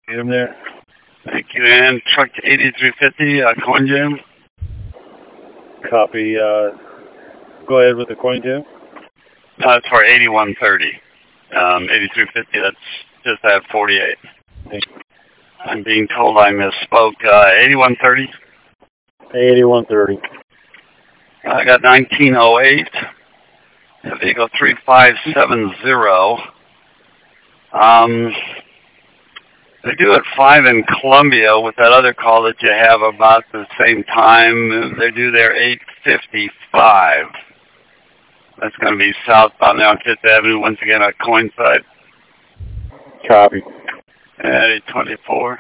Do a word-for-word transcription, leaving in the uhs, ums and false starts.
Get him there. Thank you, and truck eighty-three fifty, uh, coin jam. Copy. Uh, go ahead with the coin jam. Uh, it's for eighty-one thirty. Um, eighty-three fifty, that's just at forty-eight. Thank you. I'm being told I misspoke. Uh, eighty-one thirty. eighty-one thirty. I got nineteen oh eight. Vehicle three five seven zero. Um, they do at five in Columbia with that other call that you have about the same time. They do their eight fifty-five. That's going to be southbound now on Fifth Avenue, once again on Coinside. Copy. At eight twenty-four.